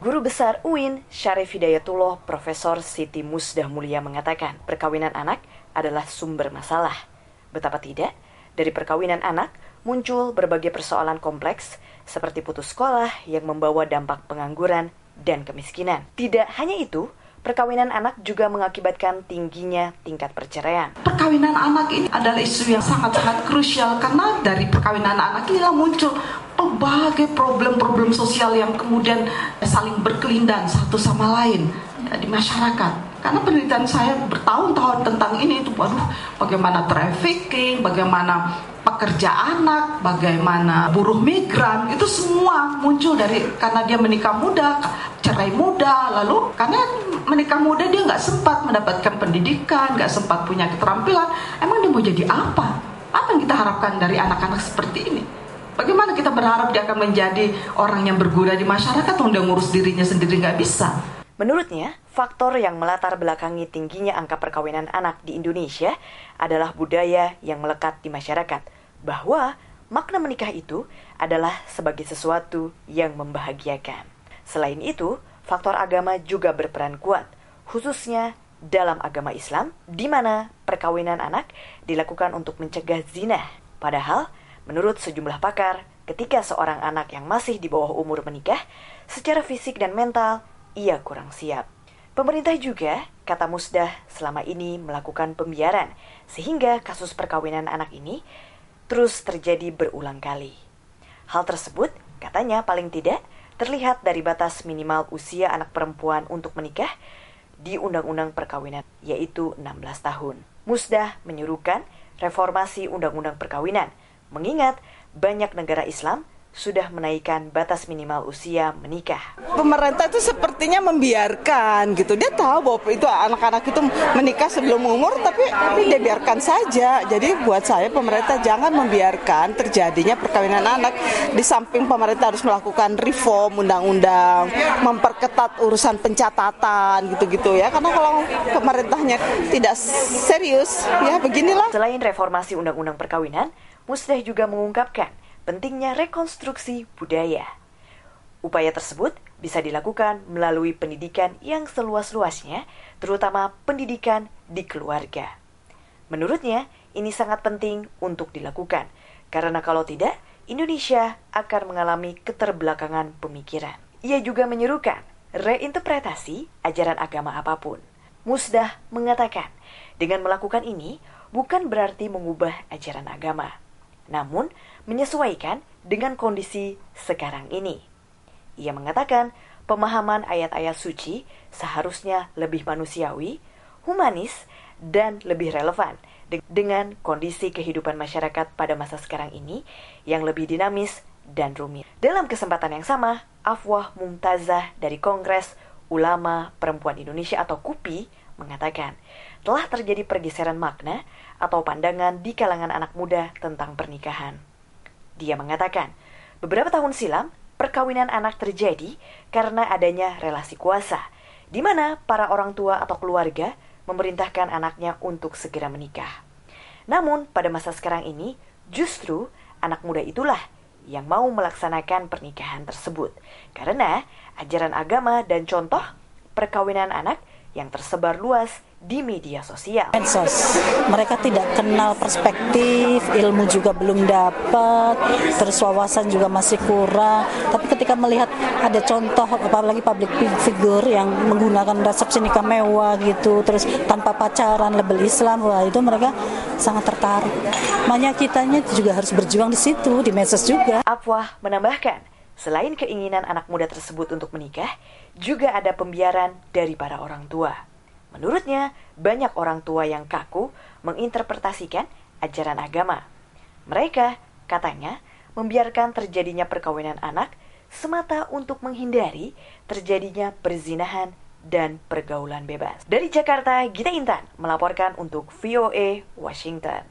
Guru Besar UIN, Syarif Hidayatullah, Profesor Siti Musdah Mulia mengatakan perkawinan anak adalah sumber masalah. Betapa tidak, dari perkawinan anak muncul berbagai persoalan kompleks seperti putus sekolah yang membawa dampak pengangguran dan kemiskinan. Tidak hanya itu, perkawinan anak juga mengakibatkan tingginya tingkat perceraian. Perkawinan anak ini adalah isu yang sangat-sangat krusial karena dari perkawinan anak inilah muncul berbagai problem-problem sosial yang kemudian saling berkelindan satu sama lain di masyarakat. Karena penelitian saya bertahun-tahun tentang ini itu, bagaimana trafficking, bagaimana pekerja anak, bagaimana buruh migran, itu semua muncul karena dia menikah muda, cerai muda, lalu karena menikah muda dia nggak sempat mendapatkan pendidikan, nggak sempat punya keterampilan. Emang dia mau jadi apa? Apa yang kita harapkan dari anak-anak seperti ini? Bagaimana kita berharap dia akan menjadi orang yang berguna di masyarakat, udah ngurus dirinya sendiri nggak bisa? Menurutnya, faktor yang melatar belakangi tingginya angka perkawinan anak di Indonesia adalah budaya yang melekat di masyarakat, bahwa makna menikah itu adalah sebagai sesuatu yang membahagiakan. Selain itu, faktor agama juga berperan kuat, khususnya dalam agama Islam, di mana perkawinan anak dilakukan untuk mencegah zina. Padahal, menurut sejumlah pakar, ketika seorang anak yang masih di bawah umur menikah, secara fisik dan mental, ia kurang siap. Pemerintah juga, kata Musdah, selama ini melakukan pembiaran, sehingga kasus perkawinan anak ini terus terjadi berulang kali. Hal tersebut, katanya paling tidak, terlihat dari batas minimal usia anak perempuan untuk menikah di Undang-Undang Perkawinan, yaitu 16 tahun. Musdah menyuruhkan reformasi Undang-Undang Perkawinan, mengingat banyak negara Islam sudah menaikkan batas minimal usia menikah. Pemerintah itu sepertinya membiarkan gitu. Dia tahu bahwa itu anak-anak itu menikah sebelum umur, tapi dia biarkan saja. Jadi buat saya pemerintah jangan membiarkan terjadinya perkawinan anak. Di samping pemerintah harus melakukan reform undang-undang, memperketat urusan pencatatan gitu-gitu ya. Karena kalau pemerintahnya tidak serius, ya beginilah. Selain reformasi undang-undang perkawinan, Musdah juga mengungkapkan pentingnya rekonstruksi budaya. Upaya tersebut bisa dilakukan melalui pendidikan yang seluas-luasnya, terutama pendidikan di keluarga. Menurutnya, ini sangat penting untuk dilakukan, karena kalau tidak, Indonesia akan mengalami keterbelakangan pemikiran. Ia juga menyerukan reinterpretasi ajaran agama apapun. Musdah mengatakan, dengan melakukan ini bukan berarti mengubah ajaran agama, namun menyesuaikan dengan kondisi sekarang ini. Ia mengatakan pemahaman ayat-ayat suci seharusnya lebih manusiawi, humanis, dan lebih relevan dengan kondisi kehidupan masyarakat pada masa sekarang ini yang lebih dinamis dan rumit. Dalam kesempatan yang sama, Afwah Mumtazah dari Kongres Ulama Perempuan Indonesia atau KUPI mengatakan telah terjadi pergeseran makna atau pandangan di kalangan anak muda tentang pernikahan. Dia mengatakan, beberapa tahun silam, perkawinan anak terjadi karena adanya relasi kuasa, di mana para orang tua atau keluarga memerintahkan anaknya untuk segera menikah. Namun, pada masa sekarang ini, justru anak muda itulah yang mau melaksanakan pernikahan tersebut, karena ajaran agama dan contoh perkawinan anak yang tersebar luas di media sosial. Medsos, mereka tidak kenal perspektif, ilmu juga belum dapat, terus wawasan juga masih kurang. Tapi ketika melihat ada contoh, apalagi public figure yang menggunakan resepsi nikah mewah gitu, terus tanpa pacaran, label Islam, wah itu mereka sangat tertarik. Makanya kitanya juga harus berjuang di situ, di medsos juga. Afwah menambahkan, selain keinginan anak muda tersebut untuk menikah, juga ada pembiaran dari para orang tua. Menurutnya, banyak orang tua yang kaku menginterpretasikan ajaran agama. Mereka, katanya, membiarkan terjadinya perkawinan anak semata untuk menghindari terjadinya perzinahan dan pergaulan bebas. Dari Jakarta, Gita Intan melaporkan untuk VOA Washington.